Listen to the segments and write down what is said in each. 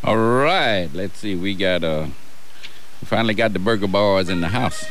All right, let's see. We finally got the Burger Boys in the house.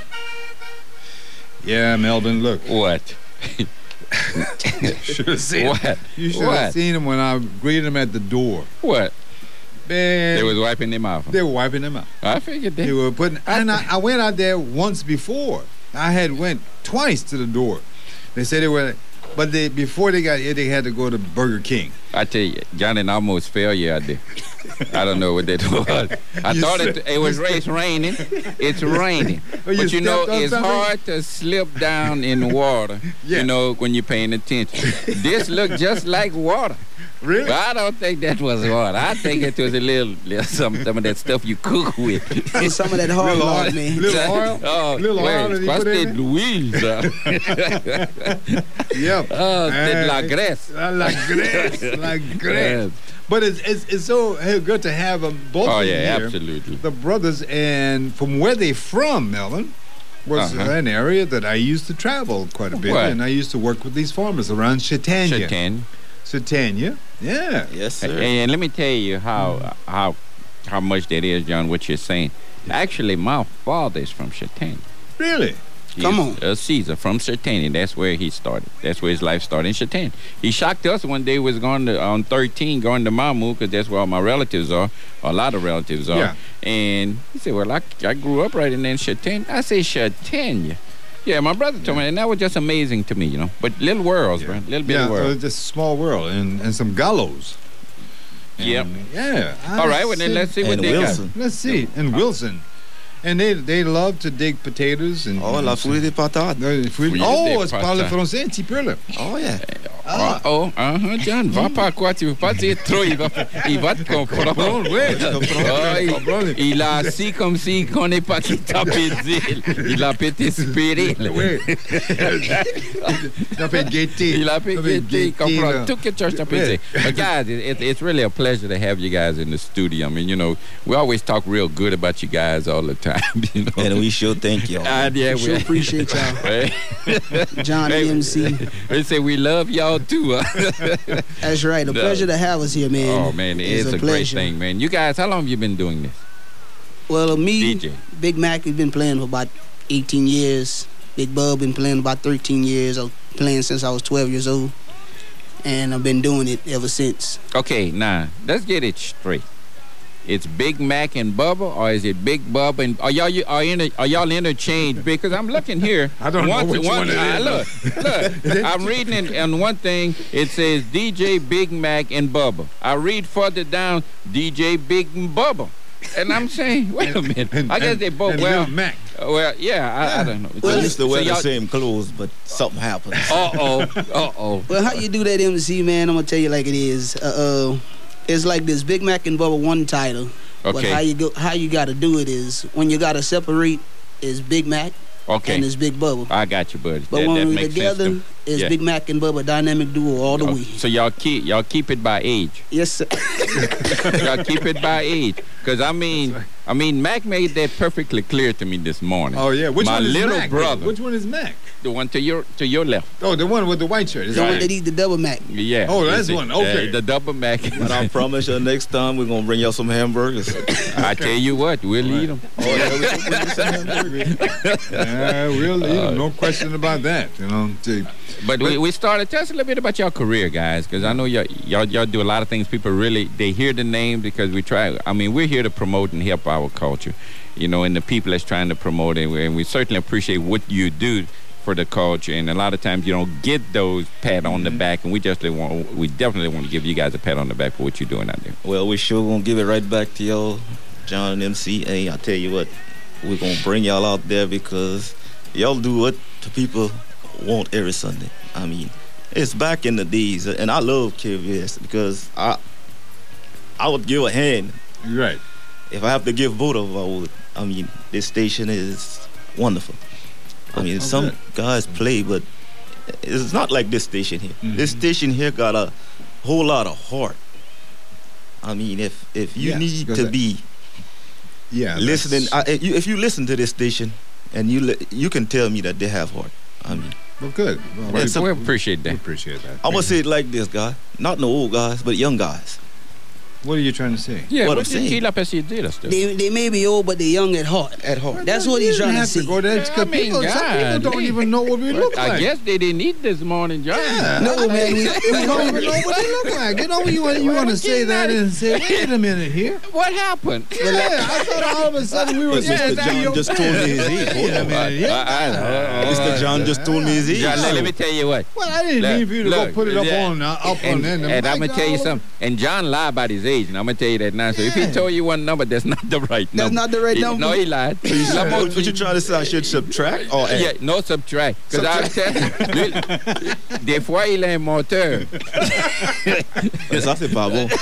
Yeah, Melvin, look. What? Should have seen What? him. You should have seen him when I greeted him at the door. What? Man, They was wiping them off. they were wiping him out. I figured They that. were putting, and I went out there once before. I had went twice to the door. They said they were, but before they got here, they had to go to Burger King. I tell you, Johnny almost fell you out there. I don't know what that was. I thought it was it's raining. It's raining. Oh, But you know, stepped on it's something? hard to slip down in the water, Yeah. you know, when you're paying attention. This looked just like water. Really? But I don't think that was water. I think it was a little some of that stuff you cook with. And some of that hard Little lard, oil. man. Little oil? Oh, Little oil that wait, he what's put in that Louise? Yep. Oh, de la graisse. La graisse. La graisse. But it's so good to have them both Oh, of yeah, them here. absolutely. The brothers, and from where they from, Melvin, was an area that I used to travel quite a bit. What? And I used to work with these farmers around Chaitanya. Chaitanya. Yeah. Yes, sir. And let me tell you how much that is, John, what you're saying. Actually, my father is from Chaitanya. Really? Come on. Caesar from Chaitanya. That's where he started. That's where his life started, in Chaitanya. He shocked us one day. Was going on 13, going to Mamu, because that's where all my relatives are. A lot of relatives are. Yeah. And he said, well, I grew up right in there in Chaitanya. I said, Chaitanya? Yeah, my brother told me, and that was just amazing to me, you know. But little worlds, bro. Little bitty Yeah, world. just a small world and some gallows. Yep. Yeah. All right, well, then let's see what And they Wilson. got. Let's see. And Wilson. And they love to dig potatoes. And, Oh, la fouille des patates. Oh, tu parles français un petit peu, là. Oh, yeah. John, va pas quoi, tu veux pas dire trop, il va te comprendre. Oui. Il a assis comme si qu'on n'est pas qui t'a pédé. Il a pété spiré. Oui. Il a fait gaieté. Il a pété, il comprend tout que tu as pété. Yeah. But guys, it's really a pleasure to have you guys in the studio. I mean, you know, we always talk real good about you guys all the time, you know. And we sure thank y'all. Yeah, We sure appreciate y'all. John MC. They say we love y'all too. Huh? That's right. A pleasure to have us here, man. Oh man, it's a great pleasure. thing, man. You guys, how long have you been doing this? Well, me, DJ. Big Mac, has been playing for about 18 years. Big Bub been playing about 13 years. I was playing since I was 12 years old. And I've been doing it ever since. Okay, now let's get it straight. It's Big Mac and Bubba, or is it Big Bubba and are y'all interchanged? Because I'm looking here. I don't know which one it is. Look, I'm reading it, and one thing it says DJ Big Mac and Bubba. I read further down DJ Big Bubba, and I'm saying, wait a minute. I guess they both and well. Lil Mac. Well, yeah, I don't know. We used to wear the y'all- same clothes, but something happened. Uh-oh. Well, how you do that, MC, man? I'm going to tell you like it is. It's like this Big Mac and Bubba one title. But Okay. how you got to do it is when you got to separate is Big Mac Okay. and it's Big Bubba. I got you, buddy. But that when we're makes together, sense it's Yeah. Big Mac and Bubba dynamic duo all the way. So y'all keep it by age. Yes, sir. Y'all keep it by age. Because I mean, Mac made that perfectly clear to me this morning. Oh, yeah. Which My one is little Mac? brother. Which one is Mac? The one to your left. Oh, the one with the white shirt. Is The that one right? that eat the double Mac. Yeah. Oh, that's You see, one. Okay. the double Mac. But I promise you, next time we're gonna bring y'all some hamburgers. I tell you what, we'll eat them. Oh yeah, we're gonna bring you some hamburgers. Yeah, we'll no question about that. You know. But we started. Tell us a little bit about your career, guys, because I know y'all do a lot of things. People really they hear the name because we try. I mean, we're here to promote and help our culture, you know, and the people that's trying to promote it. And we certainly appreciate what you do for the culture. And a lot of times you don't get those pat on the back, and we definitely want to give you guys a pat on the back for what you're doing out there. Well, we sure gonna give it right back to y'all, John and MC. Hey, I tell you what, we're gonna bring y'all out there because y'all do what the people want every Sunday. I mean, it's back in the days, and I love KVS because I would give a hand. You're right. If I have to give both of them, I would. I mean, this station is wonderful. I mean, some good. guys play, but it's not like this station here. This station here got a whole lot of heart. I mean, if you Yeah, need because to be Yeah. listening, if you listen to this station, and you can tell me that they have heart. I mean, Well, good. Well, We appreciate we that. appreciate that. I would say it like this, guy. Not no old guys, but young guys. What are you trying to say? Yeah, What I'm what saying. did la pesitera stuff? They may be old, but they're young at heart. At heart. That's what he's You don't trying to have see. go there. Yeah, I mean, Some people God, don't even know what we look I like. guess they didn't eat this morning, John. Yeah. No, man. They don't even know what they look like. You know, when you want to say that and say, wait a minute here. What happened? Yeah, I thought all of a sudden we were But saying Mr. that. John just told me his age. Wait a minute here. Mr. John just told me his age. John, let me tell you what. Well, I didn't mean for you to go put it up on And them. I'm gonna tell you something. And John lied about his age, and I'm gonna tell you that now. So if he told you one number, that's not the right number. That's not the right number? No, he lied. What you trying to say? I should subtract or add? Yeah, no subtract. Because I'm telling you, des fois il est moteur. Ça fait pas bon.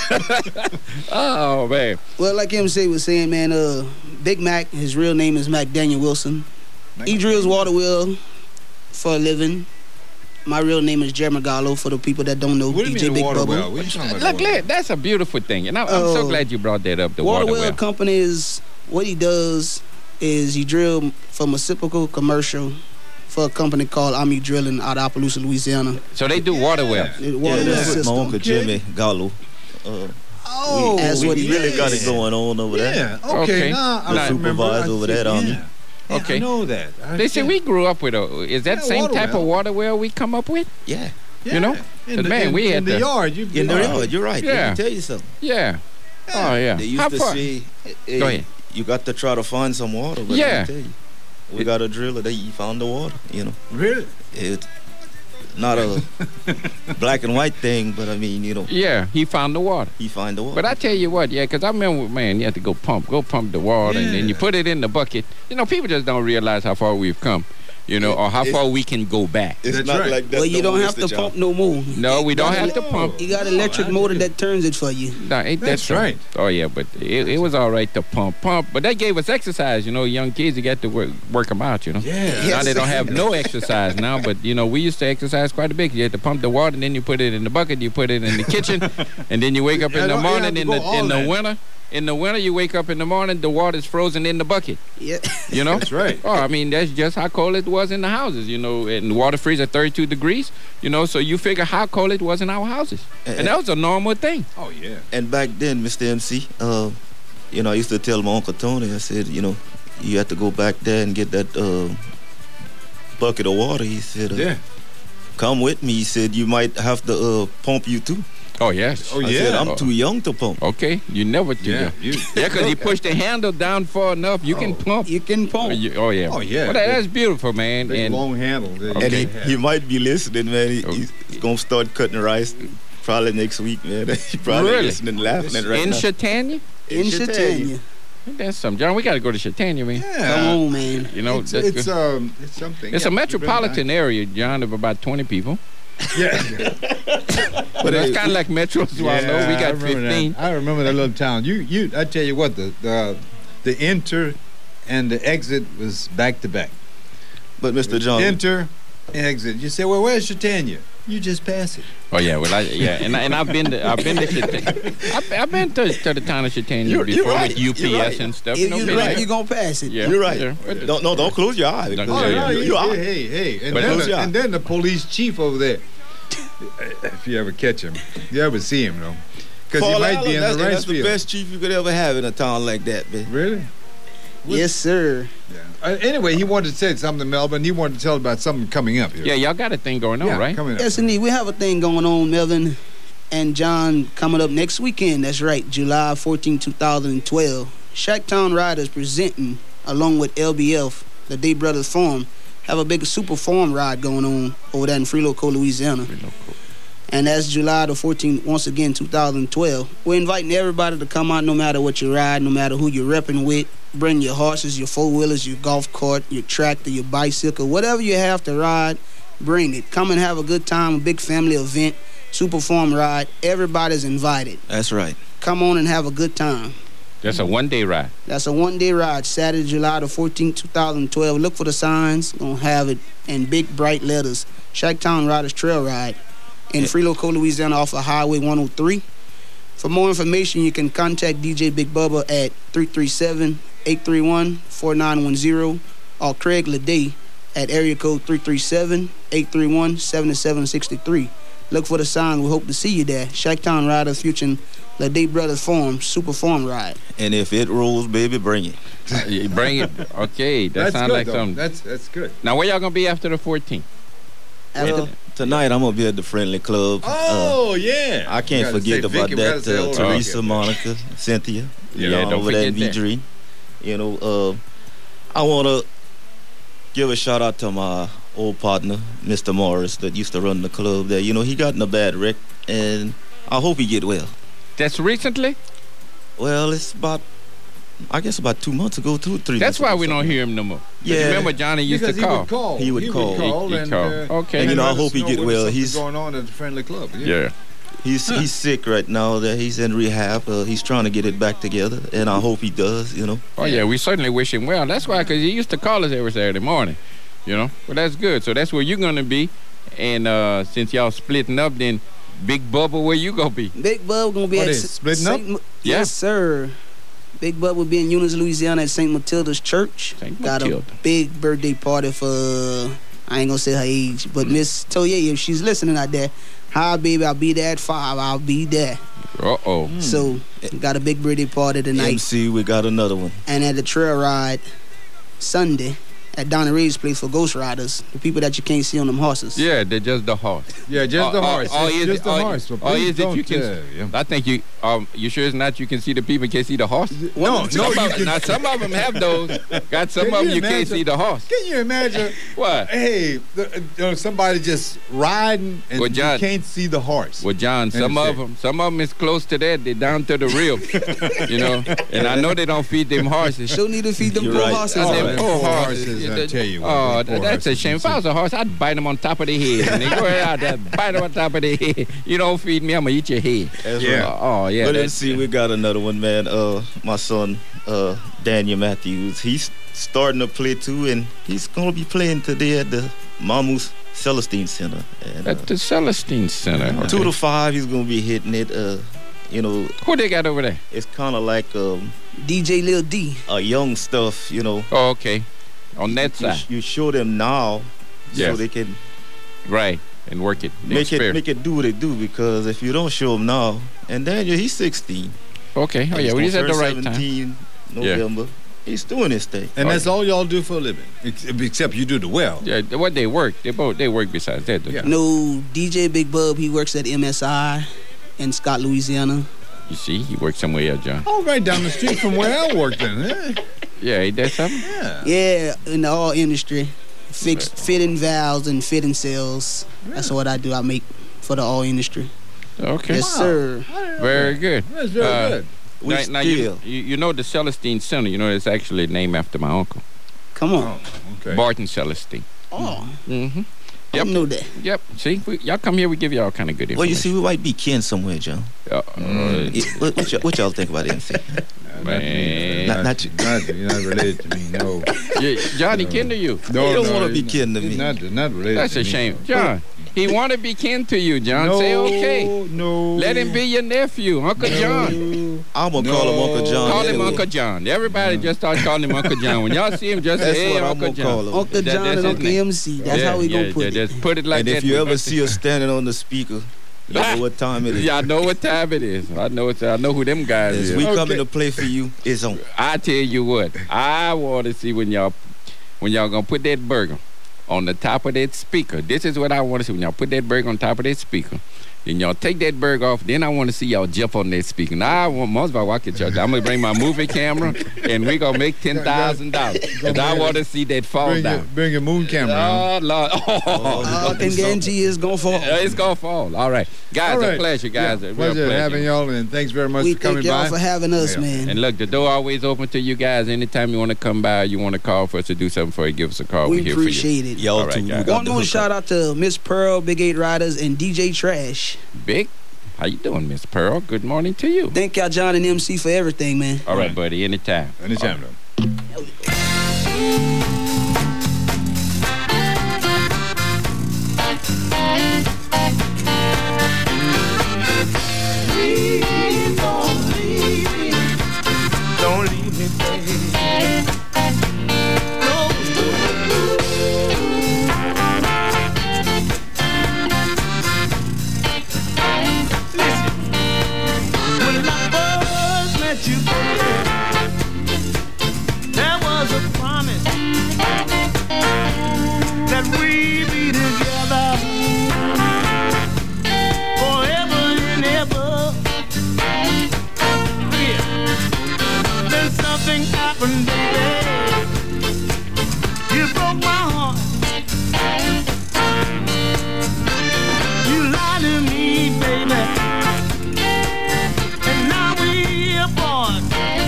Oh man. Well, like MC was saying, man, Big Mac, his real name is Mac Daniel Wilson. He drills water well for a living. My real name is Jeremy Gallo, for the people that don't know. What do you DJ mean Big water Bubba. well? What you talking about? Look, that's a beautiful thing. And I'm so glad you brought that up, the water Water well well. company is, what he does is he drill for reciprocal commercial for a company called Ami Drilling out of Appaloosa, Louisiana. So they do water wells. The water Yeah, well that's with my system. uncle Jimmy Gallo. Oh, That's what he really does. got it going on over there. Yeah. Okay. Okay. Now I Now- remember. Supervise over that on me. Yeah, Okay. I know that. They say we grew up with is that Yeah, same water type of well. water well we come up with? Yeah. Yeah. You know? In But the, man, we had in the to- yard. In the yard, you're right. Yeah. Let me tell you something. Yeah. Oh yeah. They used How to far? say, hey, Go ahead. you got to try to find some water. But Yeah. let me tell you, we got a driller that you found the water. You know, Really? it's not a black and white thing, but I mean, you know, Yeah, he found the water. he find the water. But I tell you what, yeah, because I remember, man, you have to go pump the water, and then you Yeah. put it in the bucket. You know, people just don't realize how far we've come, you know, or how far we can go back. it's That's not right. like that. Well, you no don't more, have Mr. to John. pump no more. No, we don't got have to No. pump. You got an electric motor that turns it for you. No, ain't that That's so? right. Oh yeah, but it was all right to pump. But that gave us exercise. You know, young kids, you got to work them out. You know. Yeah. Now they don't have no exercise now, but you know we used to exercise quite a bit. You had to pump the water, and then you put it in the bucket, you put it in the kitchen, and then you wake up Yeah, in the don't- you morning have to in go the all that. winter. In the winter, you wake up in the morning, the water's frozen in the bucket. Yeah. You know. That's right. Oh, I mean that's just how cold it was in the houses. You know, and the water freezes at 32 degrees. You know, so you figure how cold it was in our houses, and that was a normal thing. Oh yeah. And back then, Mr. MC, you know, I used to tell my Uncle Tony, I said, you know, you have to go back there and get that bucket of water. He said, Yeah. come with me. He said, you might have to pump you too. Oh yes. Oh I yeah. said, I'm too young to pump. Okay, you never do Yeah. that. You, Yeah, because you push the handle down far enough, you can pump. You can pump. Oh yeah. Oh, yeah. Well, that's beautiful, man. big And long handle. that Okay. And they he, have. he might be listening, man. Oh. He's going to start cutting rice probably next week, man. He probably Really? listening, laughing right in now. Chautauqua, In Chautauqua. that's something. John, we got to go to Chautauqua, man. Yeah. Come on, man. You know, it's that's it's good. it's something. It's Yeah, a metropolitan area, John, of about 20 people. Yeah. But it's kind of like Metro Swallow. We I got remember 15. that. I remember that little town. I tell you what, the enter and the exit was back to back. But Mr. John, Enter, exit. You say, well, where's Chautauqua? You just pass it. Oh yeah, well and I've been to Chautauqua. I've been to the town of Chautauqua You're before right. with UPS You're right. and stuff. If know, you're been right, there. you're going to pass it. Yeah. you're right. Yeah. But- Don't close your eyes. Don't- Oh, yeah, no, yeah. hey. And, But then close your eye. and then the police chief over there, if you ever catch him, you ever see him, though. Because he Paul might be in Allen, the that's rice the field. best chief you could ever have in a town like that, man. Really? Yes, sir. Yeah. Anyway, he wanted to say something to Melvin. He wanted to tell about something coming up here. Yeah, y'all got a thing going on, Yeah, right? coming up. Yes, indeed. We have a thing going on, Melvin and John, coming up next weekend. That's right, July 14, 2012. Shacktown Riders presenting, along with LBF, the Day Brothers Farm, have a big super farm ride going on over there in Freeloco, Louisiana. And that's July the 14th, once again, 2012. We're inviting everybody to come out no matter what you ride, no matter who you're repping with. Bring your horses, your four-wheelers, your golf cart, your tractor, your bicycle, whatever you have to ride, bring it. Come and have a good time, a big family event, super farm ride. Everybody's invited. That's right. Come on and have a good time. That's a one-day ride. That's a one-day ride, Saturday, July the 14th, 2012. Look for the signs. Gonna have it in big, bright letters. Shacktown Riders Trail Ride in Freeloco, Louisiana, off of Highway 103. For more information, you can contact DJ Big Bubba at 337-831-4910 or Craig Leday at area code 337-831-7763. Look for the sign. We hope to see you there. Shacktown Riders featuring the Day Brothers Farm, Super Farm Ride. And if it rolls, baby, bring it. You bring it. Okay, that That's sounds good, like though. something. That's good. Now, where y'all going to be after the 14th? After, Tonight, I'm going to be at the Friendly Club. Oh, yeah. I can't You gotta forget say about Vicky, we gotta that. say all Teresa, that. Monica, Cynthia. Yeah, don't over there in forget that. V-Dream. You know, I want to give a shout out to my old partner, Mr. Morris, that used to run the club there. You know, he got in a bad wreck, and I hope he get well. That's recently? Well, it's about 2 months ago, 2 or 3 That's months why ago, we don't something. hear him no more. 'Cause Yeah. you remember Johnny used Because to call. He would call. He and, called. Okay. and You know, I let us hope he know get when well. something's He's- going on at the Friendly Club. Yeah. He's sick right now. That he's in rehab. He's trying to get it back together, and I hope he does. You know. Oh, yeah, we certainly wish him well. That's why, because he used to call us every Saturday morning, you know. Well, that's good. So that's where you're going to be. And since y'all splitting up, then Big Bubba, where you going to be? Big Bub gonna be Oh, at they splitting up? Yeah. Yes, sir. Big Bub will be in Eunice, Louisiana at St. Matilda's Church. St. Got Matilda. a big birthday party for, I ain't gonna say her age, but Miss Toye, if she's listening out there, hi baby, I'll be there at 5. I'll be there. Uh-oh. So got a big birthday party tonight. MC, we got another one. And at the trail ride Sunday at Donna Ray's place for Ghost Riders, the people that you can't see on them horses. Yeah, they're just the horse. Yeah, just the horse. Oh, It's is just it? the Oh, horse. So oh, please is it? You don't, can. yeah. I think you sure it's not you can see the people, can't see the horse? No, Some you of, can. now, some of them have those. Got some Can of them you you can't imagine? see the horse. Can you imagine? What? Hey, somebody just riding and Well, you John- can't see the horse. Well, John, some of them is close to that. They're down to the rib, you know. And I know they don't feed them horses. She'll need to feed them You're poor right. horses. Oh, Them them poor poor horses. horses, I tell you what, Oh, them poor that's a horses. shame. If I was a horse, I'd bite them on top of their head. And they go out there, bite them on top of their head. You don't feed me, I'm going to eat your head. That's Yeah. right. Oh, yeah. But that's- let's see, we got another one, man. My son, Daniel Matthews, he's starting to play too, and he's gonna be playing today at the Mamus Celestine Center. And, At the Celestine Center. Okay. 2 to 5, he's gonna be hitting it. You know, Who they got over there? it's kind of like DJ Lil D. young stuff. You know, Oh, okay. On that you, side. you show them now, so Yes. they can Right. And work it. make it do what it do. Because if you don't show them now, and Daniel, he's 16. Okay. Oh, yeah. He's Well, he's gonna at the turn right time. 17 November. He's doing his thing. And that's Okay. all y'all do for a living, except you do the well. Yeah. What they work. They work besides that. Yeah. No, DJ Big Bub, he works at MSI in Scott, Louisiana. You see, he works somewhere else, John. Oh, right down the street from where I work then. Eh? Yeah, he does something? Yeah. Yeah, in the all industry. Fitting valves and fitting cells. That's what I do. I make for the all industry. Okay. Yes, sir. Very good. That's very good. We Now you know the Celestine Center, you know, it's actually named after my uncle, Come on. Oh, okay. Barton Celestine. Oh, Mm-hmm. I Yep. don't know that. Yep. See, y'all come here, we give you all kind of good information. Well, you see, we might be kin somewhere, John. What y'all think about MC? Man. Not you. You're not related to me, no. Johnny kin to you. No, You don't no, wanna be he's kin to he's me. Not related That's to a me. shame. John, he want to be kin to you, John. No, Say okay. No. Let him be your nephew, Uncle John. I'm gonna call him Uncle John. Call him anyway. Uncle John. Everybody just start calling him Uncle John. When y'all see him, just That's say, hey, what I'm Uncle gonna call John. him. Uncle That- John that's and his Uncle name. MC. That's how we gonna put it. Just put it like And that. if you ever see us standing on the speaker, you know what time it is. Yeah, I know what time it is. I know who them guys As is. we Okay. coming to play for you, it's on. I tell you what, I want to see when y'all gonna put that burger on the top of that speaker. This is what I want to see when y'all put that burger on top of that speaker. Then y'all take that burger off. Then I want to see y'all jump on that speaker. Now I want most of our walk at church. I'm gonna bring my movie camera and we gonna make $10,000. Cause I want to see that fall down. Bring your moon camera. Huh? Oh Lord! I can guarantee it's gonna fall. It's gonna fall. All right, guys. All right. A pleasure, guys. Yeah, A real pleasure having y'all, and thanks very much We for coming thank y'all by. for having us, Yeah. man. And look, the door always open to you guys. Anytime you want to come by, you want to call for us to do something for you, give us a call. We We're here for you. appreciate it. Y'all All right, too. guys. We got One the more hookup. shout out to Miss Pearl, Big 8 Riders, and DJ Trash. Big, how you doing, Miss Pearl? Good morning to you. Thank y'all, John and MC, for everything, man. All right, buddy. Anytime. Anytime, though. Don't leave me, baby. you, baby. There was a promise that we'd be together forever and ever. Yeah. Then something happened, baby. You broke my heart. You lied to me, baby. And now we're apart.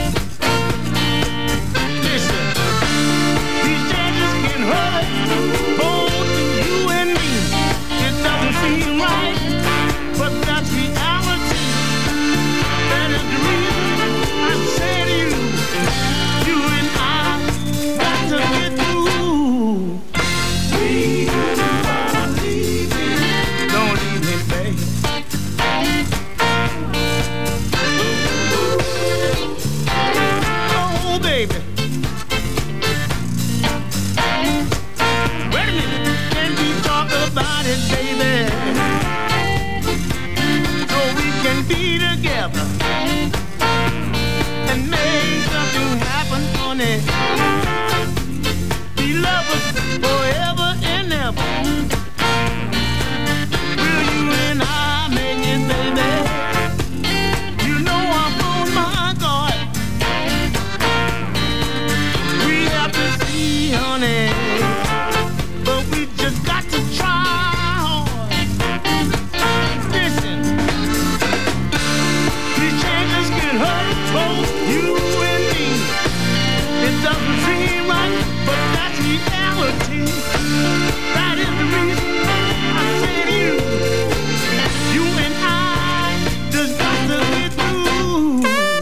Listen, these changes can hurt both you and me. It doesn't seem right, but that's reality. That is the reason I say to you, you and I got to get through. Please don't leave me. Don't leave me, baby. Oh, baby. Wait a minute. Can we talk about it, baby? So we can be together and make something happen on it. Be lovers forever and ever. Will you and I make it, baby? You know I'm on my guard. We have to see, honey, but we just got to try hard. Listen, these changes can hurt both you and me. It doesn't seem right, but that's reality. That is the reason I say to you, you and I just got to get through.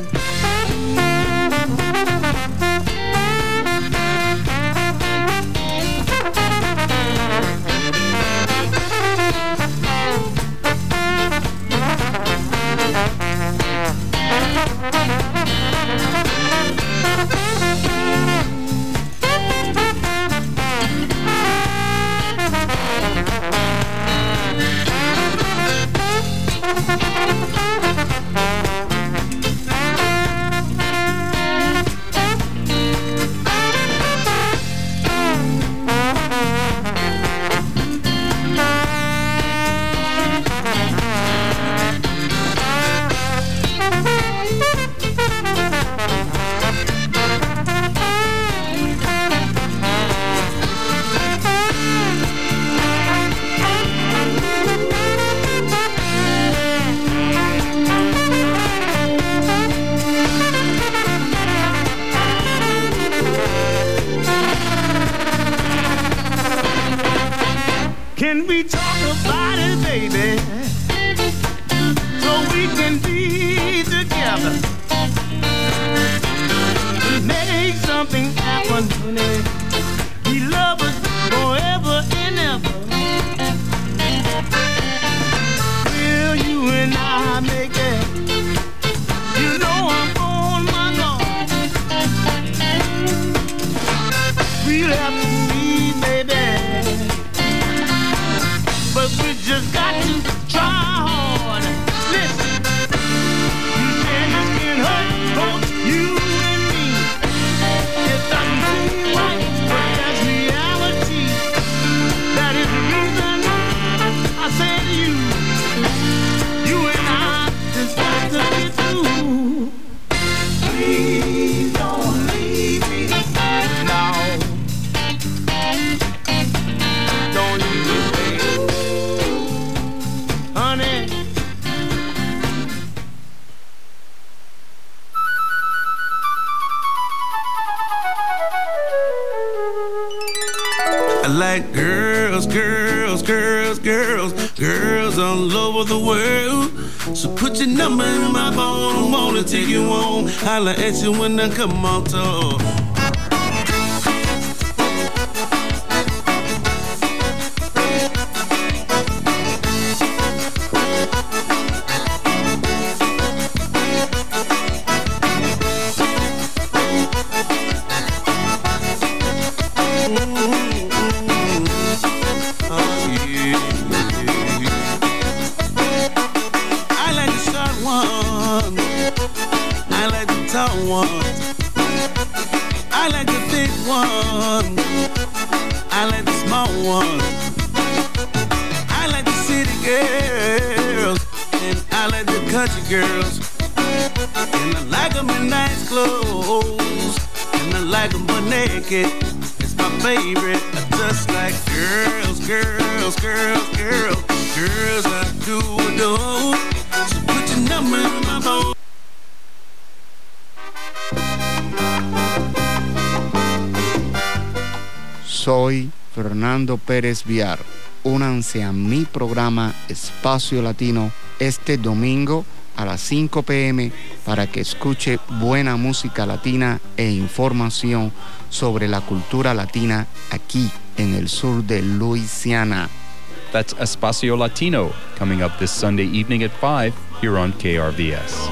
Can we talk about it, baby? So we can be together. Make something happen, honey. Be lovers forever and ever. Will you and I make it? You know I'm on my guard. We'll have to see, baby. But we just got to try hard. Listen, you changes can hurt both you and me. It doesn't seem right, but that's reality. That is the reason I say to you, you and I just got to get through. Please don't leave me now. Don't leave me, baby. Honey. I like girls, girls, girls, girls, girls all over the world. So put your number in my phone, I wanna take you home. Holla at you when I come on tour. tall ones. I like the big ones. I like the small ones. I like the city girls. And I like the country girls. And I like them in nice clothes. And I like them butt naked. It's my favorite. I just like girls, girls, girls, girls. Girls I do adore. So put your number in my phone. Soy Fernando Pérez Villar. Únanse a mi programa Espacio Latino este domingo a las 5 p.m. para que escuche buena música latina e información sobre la cultura latina aquí en el sur de Luisiana. That's Espacio Latino, coming up this Sunday evening at 5 here on KRVS.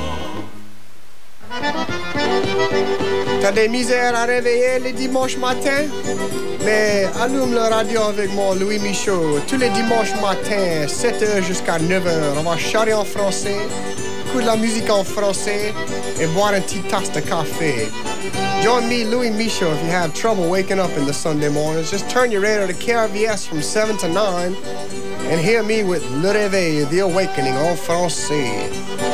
T'as des misères à réveiller les dimanches matins? Mais allume la radio avec moi, Louis Michaud. Tous les dimanches matins, 7h jusqu'à 9h. On va chanter en français, écouter de la musique en français et boire une petite tasse de café. Join me, Louis Michaud, if you have trouble waking up in the Sunday mornings. Just turn your radio to KRVS from 7 to 9 and hear me with Le Réveil, The Awakening en français.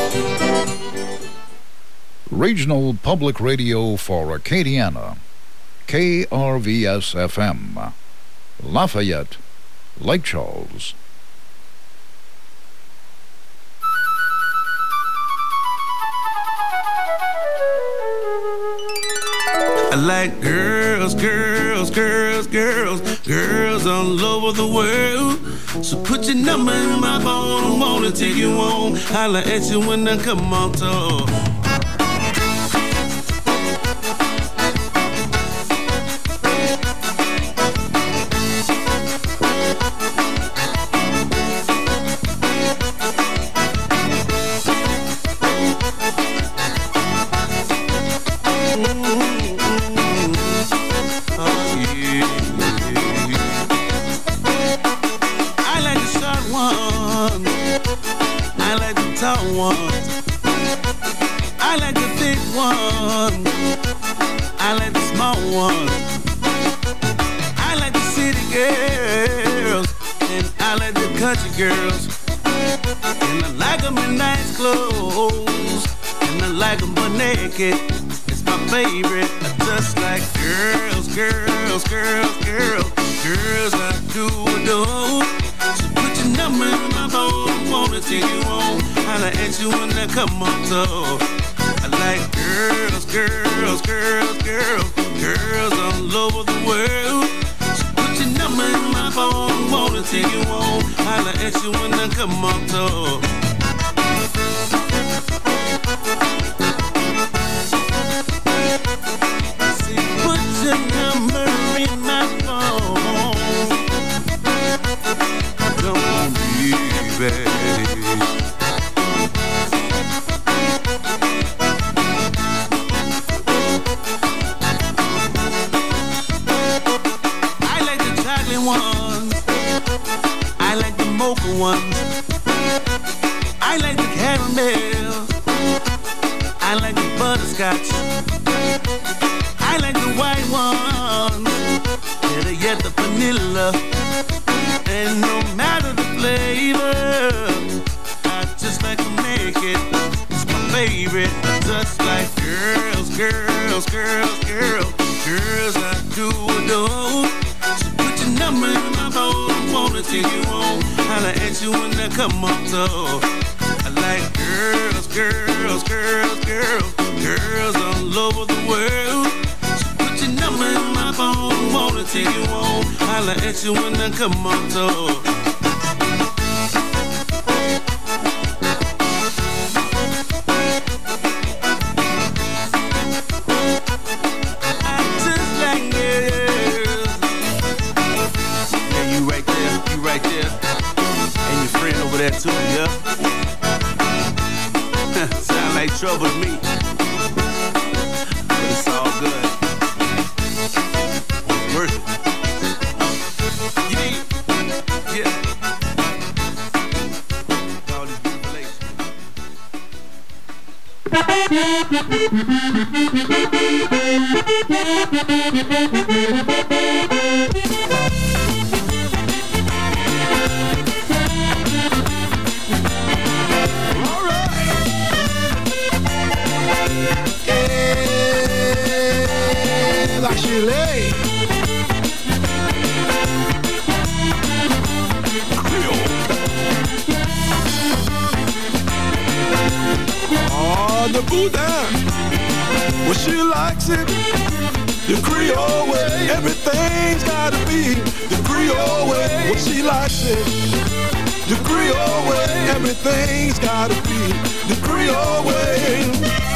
Regional Public Radio for Acadiana, KRVS-FM, Lafayette, Lake Charles. I like girls, girls, girls, girls, girls all over the world. So put your number in my phone, I wanna take you home. Holla at you when I come on tour. Girls, and I like them in nice clothes, and I like them butt naked. It's my favorite. I just like girls, girls, girls, girls, girls I do adore. So put your number in my phone, wanna take you home. Holla at you when I come on tour. I like girls, girls, girls, girls, girls all over the world. Number in my phone, wanna take you home. Holla at you when I come on tour. See, put your number in my phone. Come on, baby. Ones. I like the mocha ones. I like the caramel. I like the butterscotch. I like the white ones. Better yet the vanilla. And no matter the flavor, I just like to make it. It's my favorite. I just like girls, girls, girls, girls, girls I do adore. Number in my phone, wanna take you home. Holla at you when I come on tour. I like girls, girls, girls, girls, girls all over the world. So put your number in my phone, wanna take you home. Holla at you when I come on tour. Too, yeah. Sound like trouble to me, but it's all good. Worth it. Yeah. All this beautiful Like she lay. Oh, the boudin, well she likes it the Creole way. Everything's gotta be the Creole way. Well she likes it the Creole way. Everything's gotta be the Creole way.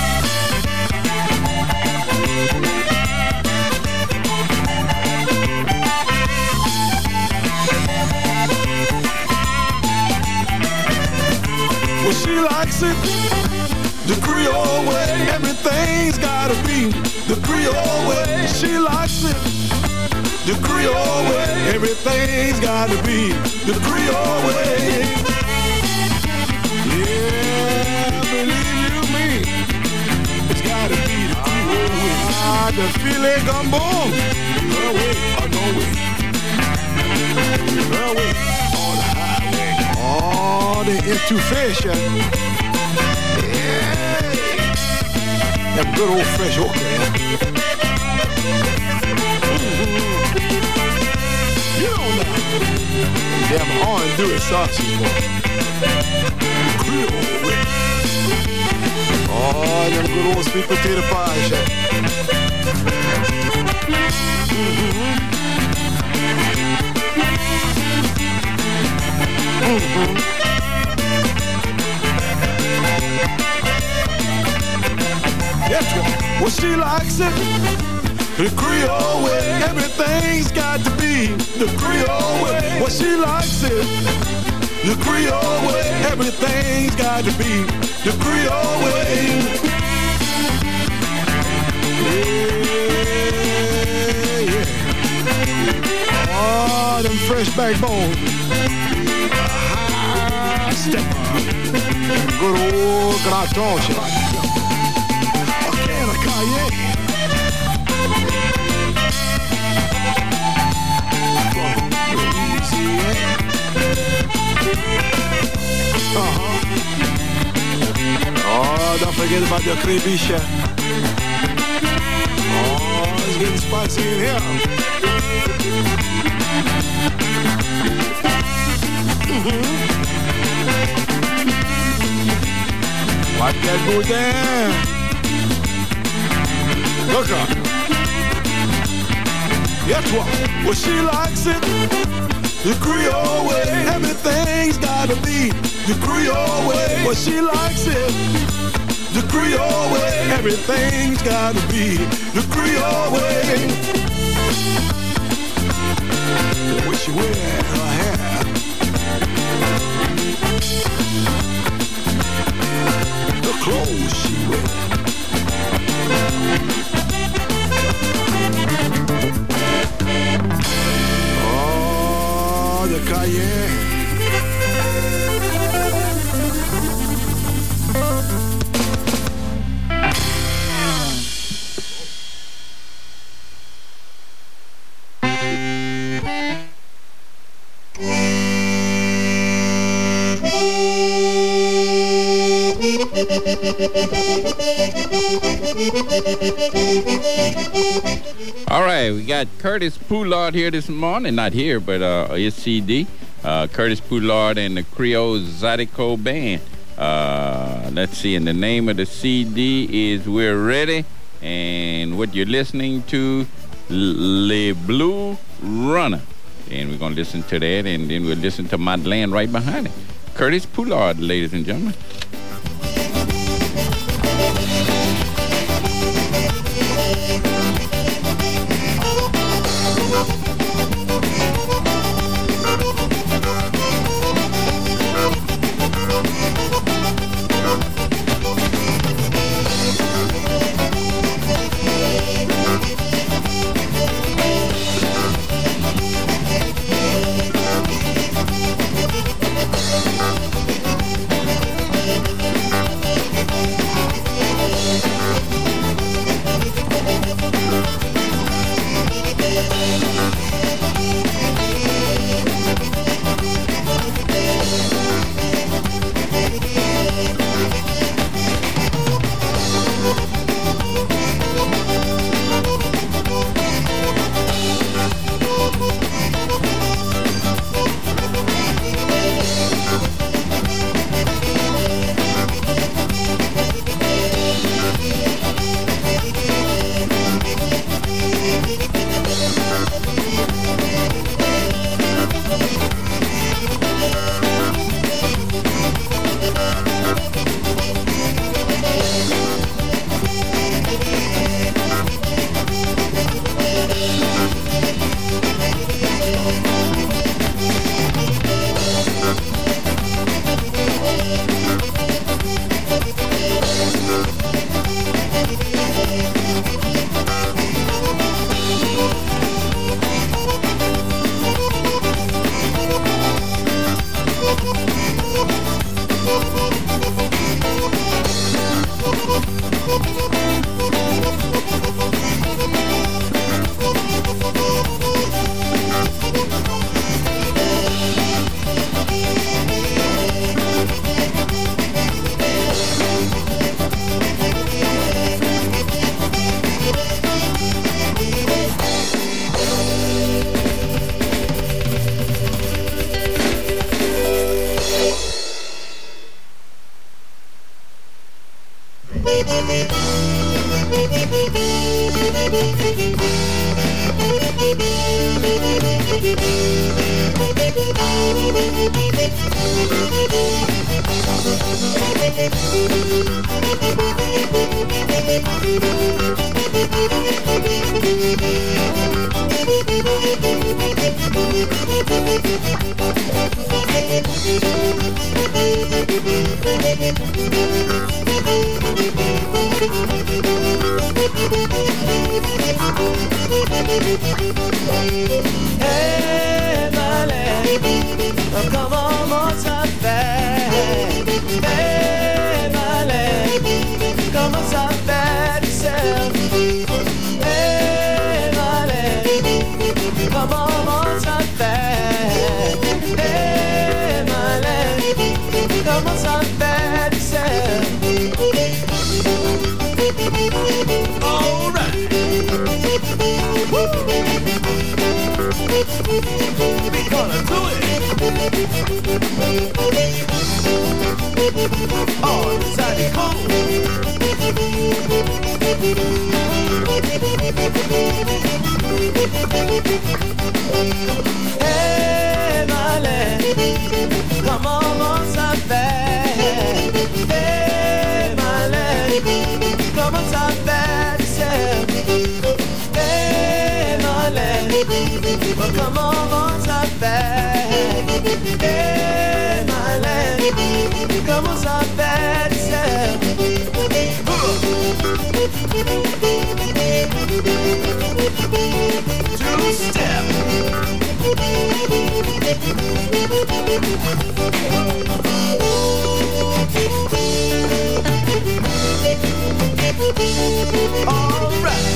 Well, she likes it the Creole way. Everything's gotta be the Creole way. She likes it the Creole way. Everything's gotta be the Creole way. Yeah, believe you me, it's gotta be the Creole way. Ah, the filet gumbo. Her way or no way. Her way or the highway. Oh, they into fish. Yeah. That good old fresh okra. You don't know. Damn Honduras sausage, boy. Creole way. Oh, them good old sweet potato pies. Well, she likes it the Creole way. Everything's got to be the Creole way. Well, she likes it the Creole way. Everything's got to be the Creole way. Yeah, yeah. Oh, them fresh backbone. Step up. Good old gratin shit. Cayenne. From Louisiana. Oh, don't forget about the crebiche. Oh, it's getting spicy in here. Watch that go down. Look up. Yes, what? Well, she likes it the Creole way. Everything's gotta be the Creole way. Well, she likes it the Creole way. Everything's gotta be the Creole way. The way she wear her hair. The clothes she wears. Oh, the Cayenne. All right, we got Curtis Poulard here this morning. Not here, but his CD. Curtis Poulard and the Creole Zydeco Band. Let's see, and the name of the CD is We're Ready. And what you're listening to, Le Blue Runner. And we're going to listen to that, and then we'll listen to Madeleine right behind it. Curtis Poulard, ladies and gentlemen. Hey, my lady, come on, what's up back? Hey, my lady, come on, stop bad yourself. Hey, my lady, come on, what's up back? Hey, my lady, come on, stop bad yourself. All right. Woo! We gonna do it. On the side of cool. Hey, my lady, come on, what's up back? Hey, my lady, come on, stop bad yourself. Hey, my lady, well, come on, what's up back? Hey, my lady, come on, stop bad yourself. Two-step. All right.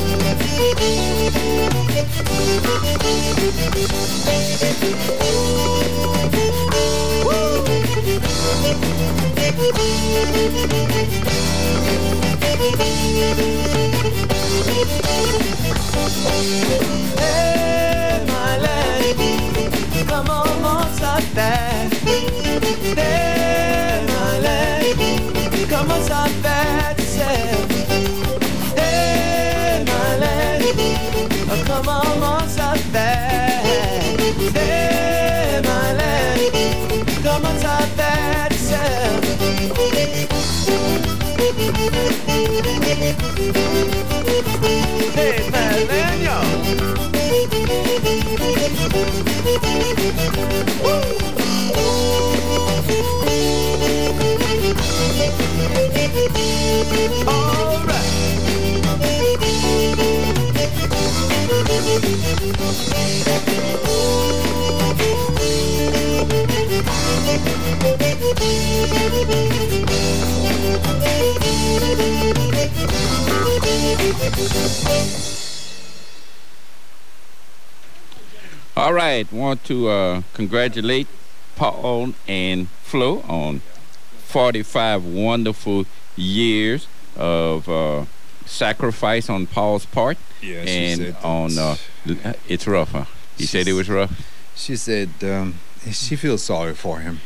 Hey, my lady, come on, what's up back? Hey, my lady, come on, stop bad yourself. Hey, my lady, come on, what's up back? Hey, my lady, come on, stop bad yourself. Hey, Malenia. All right. All right, want to congratulate Paul and Flo on 45 wonderful years of sacrifice on Paul's part. Yeah, and on it's rough, huh? He said it was rough. She said she feels sorry for him.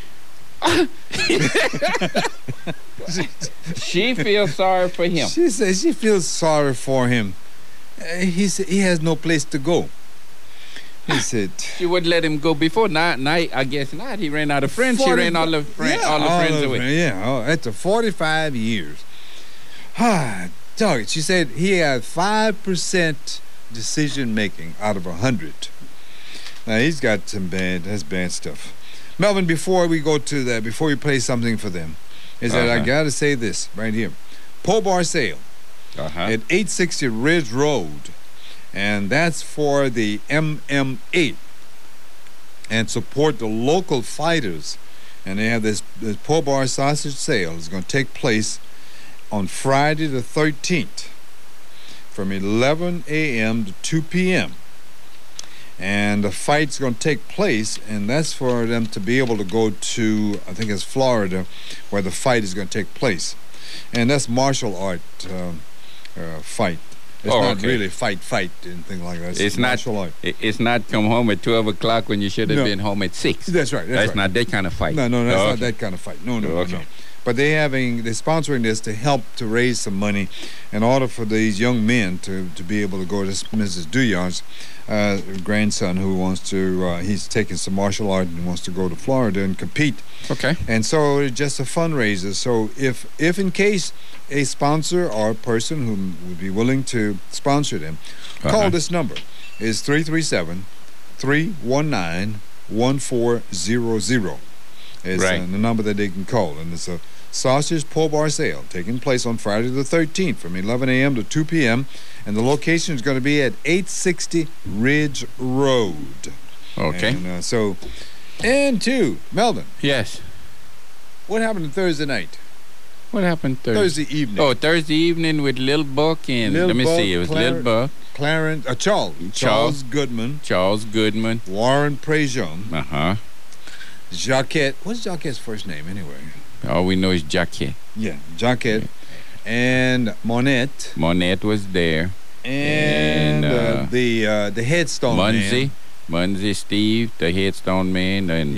She feels sorry for him. She says she feels sorry for him. He said he has no place to go. He said she would let him go before. Now I guess not. He ran out of friends. She ran all the friends away. Yeah, after 45 years. Dog it. She said he had 5% decision making out of 100. Now he's got some bad stuff. Melvin, before we go to that, before we play something for them, is that I gotta say this right here. Pole bar sale at 860 Ridge Road. And that's for the MMA. And support the local fighters. And they have this pole bar sausage sale. It's going to take place on Friday the 13th from 11 a.m. to 2 p.m. And the fight's going to take place, and that's for them to be able to go to, I think it's Florida, where the fight is going to take place. And that's martial art fight. It's not really fight and things like that. It's not. It's not come home at 12 o'clock when you should have been home at 6. That's right. That's not that kind of fight. No, that's not that kind of fight. No. But they're sponsoring this to help to raise some money in order for these young men to be able to go to Mrs. Duyard's grandson who wants to, he's taking some martial art and wants to go to Florida and compete. Okay. And so it's just a fundraiser. So if in case a sponsor or a person who would be willing to sponsor them, call this number. It's 337-319-1400. It's the number that they can call. And it's a sausage pull bar sale taking place on Friday the 13th from 11 a.m. to 2 p.m. And the location is going to be at 860 Ridge Road. Okay. And Melvin. Yes. What happened Thursday night? What happened Thursday evening? Oh, Thursday evening with Lil Buck and let me see. It was Lil Buck. Charles Goodman. Charles Goodman. Warren Prejean. Jacquette. What's Jacquette's first name anyway? All we know is Jacquette. Yeah, Jacquette. And Monette. Monette was there. And the headstone man. Munzie Steve, the headstone man, and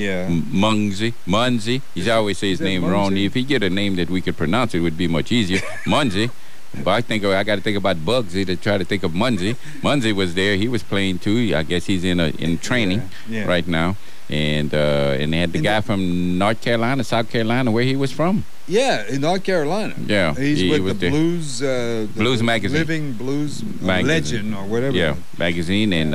Munzie. He's always say his name wrong. If he get a name that we could pronounce, it would be much easier. Munzie. But I got to think about Bugsy to try to think of Munzie. Munzie was there. He was playing too. I guess he's in training right now. And they had the guy from North Carolina, South Carolina, where he was from. Yeah, in North Carolina. Yeah, he's with the Blues, Blues magazine, Living Blues Legend or whatever. Yeah, magazine and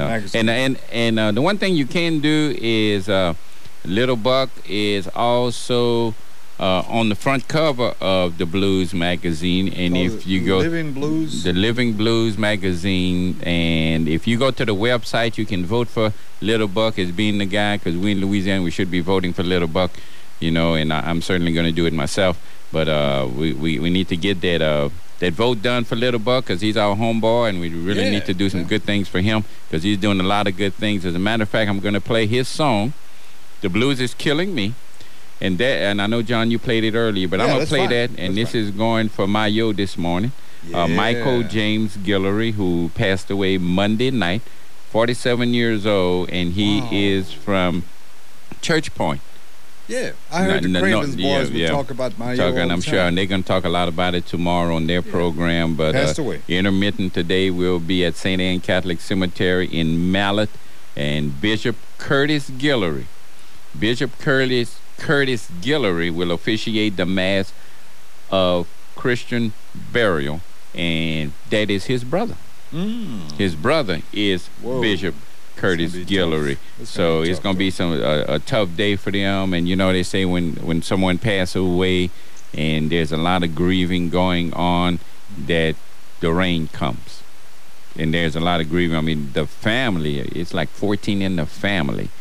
the one thing you can do is Little Buck is also on the front cover of the Blues magazine, and if you go the Living Blues magazine, and if you go to the website, you can vote for Little Buck as being the guy, because we in Louisiana we should be voting for Little Buck, and I'm certainly going to do it myself. But we need to get that vote done for Little Buck, because he's our homeboy, and we really need to do some good things for him, because he's doing a lot of good things. As a matter of fact, I'm going to play his song, "The Blues Is Killing Me." And I know, John, you played it earlier, but I'm going to play that, and this is going for Mayo this morning. Michael James Guillory, who passed away Monday night, 47 years old, and he is from Church Point. Yeah, I heard the Cravens boys would talk about Mayo and I'm sure, and they're going to talk a lot about it tomorrow on their program. But passed away. Intermittent today will be at St. Anne Catholic Cemetery in Mallet, and Bishop Curtis Guillory. Bishop Curtis Guillory will officiate the Mass of Christian burial, and that is his brother. His brother is Bishop Curtis Guillory. So it's going to be a tough day for them. And they say when someone passes away and there's a lot of grieving going on, that the rain comes. And there's a lot of grieving. I mean, the family, it's like 14 in the family.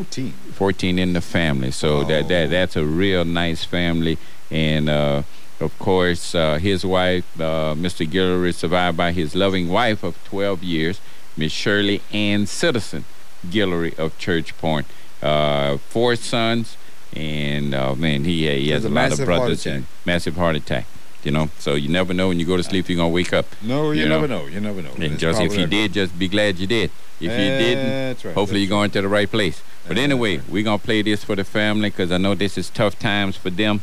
14 in the family. So that's a real nice family. And of course, his wife, Mr. Guillory, is survived by his loving wife of 12 years, Miss Shirley Ann Citizen Guillory of Church Point. 4 sons, and man, he has a lot of brothers. And massive heart attack. So you never know when you go to sleep, you're going to wake up. No, you never know. And just if you did, just be glad you did. If you didn't, hopefully you're going to the right place. But anyway, we're going to play this for the family, because I know this is tough times for them.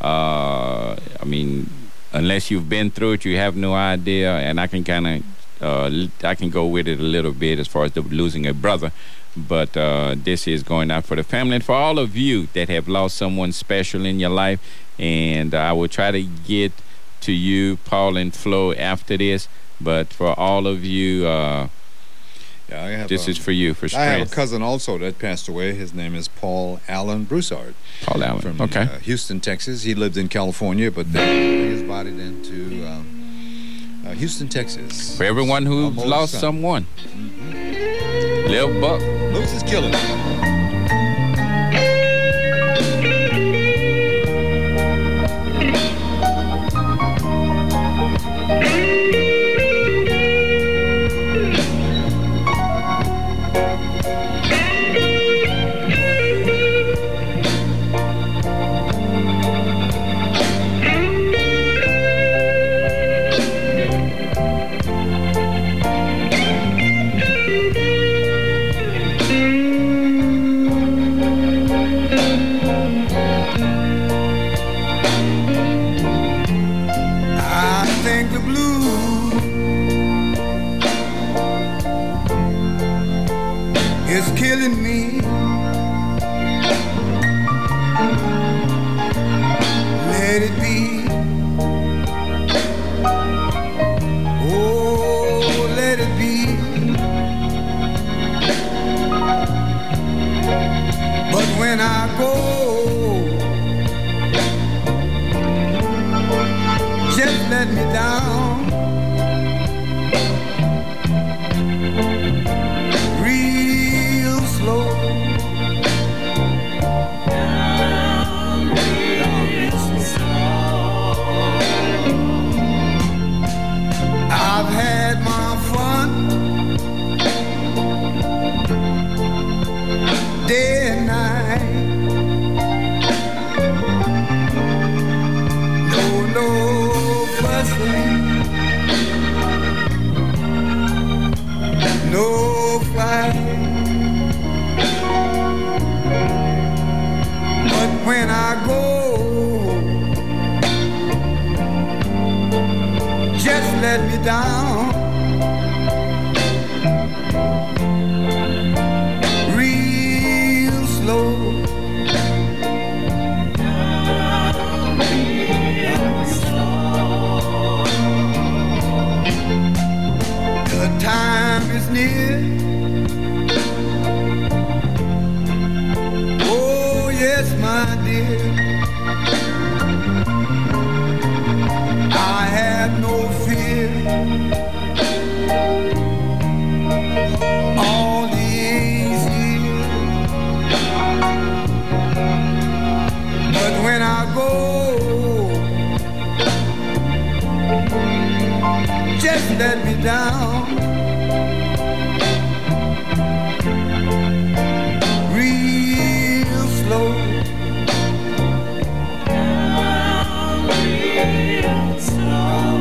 I mean, unless you've been through it, you have no idea. And I can kind of, I can go with it a little bit as far as losing a brother. But this is going out for the family and for all of you that have lost someone special in your life. And I will try to get to you, Paul and Flo, after this. But for all of you, this is for you, for strength. I have a cousin also that passed away. His name is Paul Allen Broussard. Paul Allen, from Houston, Texas. He lived in California, but then he was bodied into Houston, Texas. For everyone who lost someone. Lil Buck. Blues is killing. The time is near. Oh, yes, my dear. I have no fear. All these years. But when I go, just let me down. Real slow. Real slow.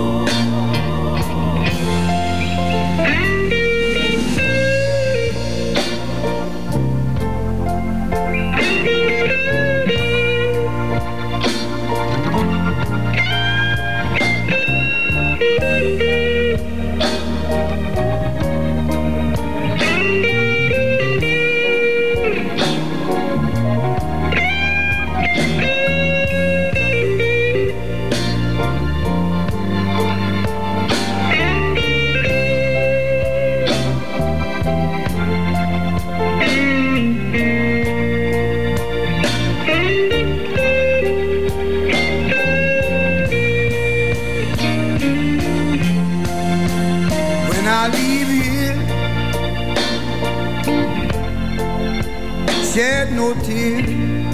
Shed no tears.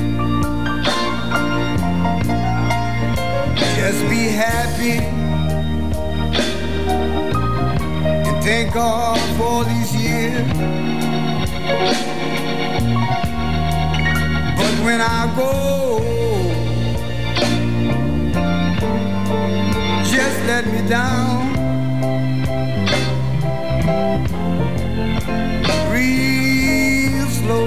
Just be happy and thank God for these years. But when I go, just let me down. Real slow.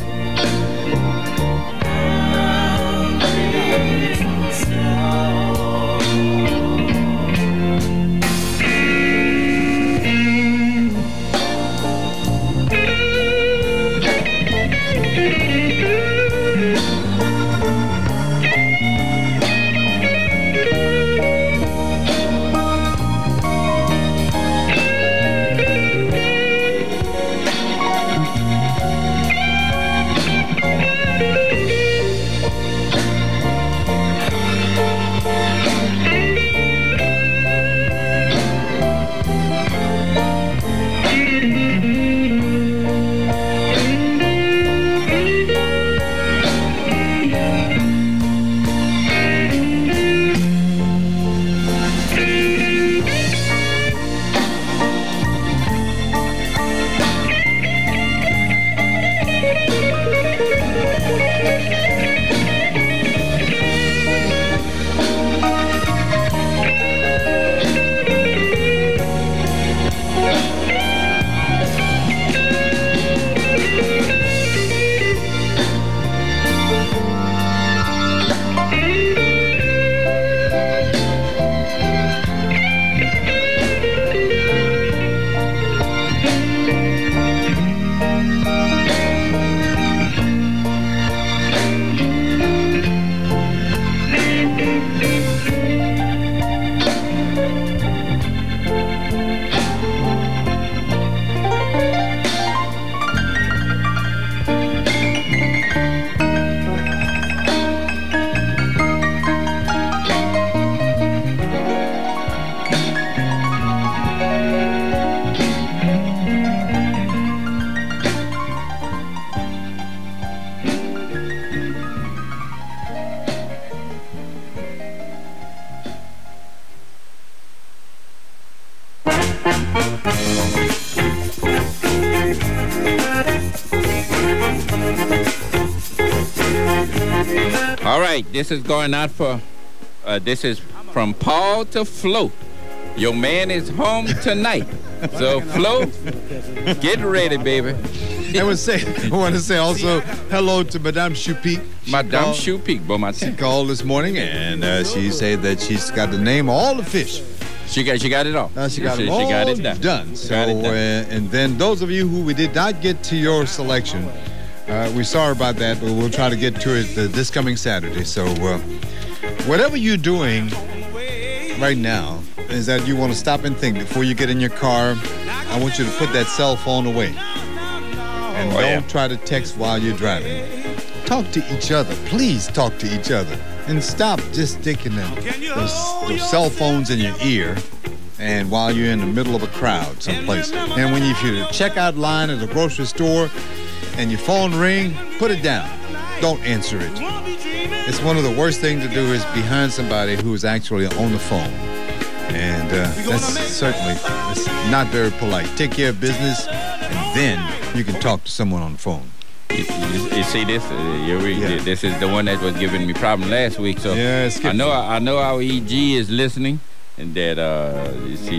All right, this is going out for, this is from Paul to Flo. Your man is home tonight. So, Flo, get ready, baby. I want to say also hello to Madame Choupik. Madame Choupik, bon matin. She called this morning, and she said that she's got the name of all the fish. She got it all. She got it all done. So, and then those of you who we did not get to your selection, we're sorry about that, but we'll try to get to it this coming Saturday. So, whatever you're doing right now, is that you want to stop and think before you get in your car. I want you to put that cell phone away. And don't try to text while you're driving. Talk to each other. Please talk to each other. And stop just sticking those cell phones in your ear and while you're in the middle of a crowd someplace. And when if you're at a checkout line at a grocery store and your phone ring, put it down. Don't answer it. It's one of the worst things to do is behind somebody who is actually on the phone. And that's not very polite. Take care of business, and then you can talk to someone on the phone. You see this? This is the one that was giving me problem last week. So yeah, I know our EG is listening, and that you see